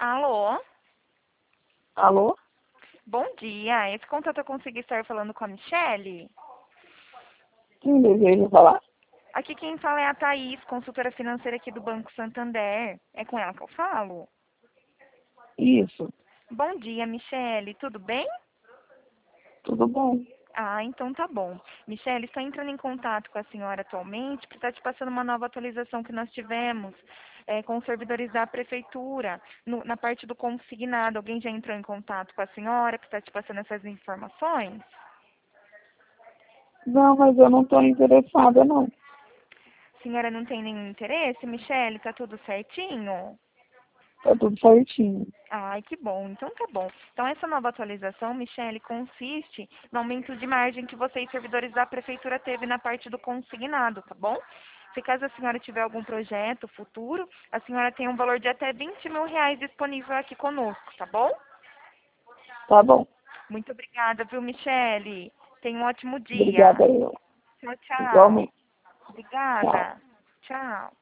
Alô? Alô? Bom dia. Esse contato eu consegui estar falando com a Michele? Quem deseja falar? Aqui quem fala é a Thaís, consultora financeira aqui do Banco Santander. É com ela que eu falo? Isso, Bom dia, Michele. Tudo bem? tudo bom. Ah, então tá bom. Michele, estou entrando em contato com a senhora atualmente porque está te passando uma nova atualização que nós tivemos com os servidores da prefeitura, na parte do consignado. Alguém já entrou em contato com a senhora que está te passando essas informações? Não, mas eu não estou interessada, não. A senhora não tem nenhum interesse, Michele? Tá tudo certinho? Tá tudo certinho. Ai, que bom. Então tá bom. Então essa nova atualização, Michele, consiste no aumento de margem que vocês, servidores da prefeitura, teve na parte do consignado, tá bom? Se caso a senhora tiver algum projeto futuro, a senhora tem um valor de até R$ 20.000 disponível aqui conosco, tá bom? Tá bom. Muito obrigada, viu, Michele? Tenha um ótimo dia. Obrigada, eu. Tchau, tchau. Igualmente. Tchau. Obrigada. Tchau.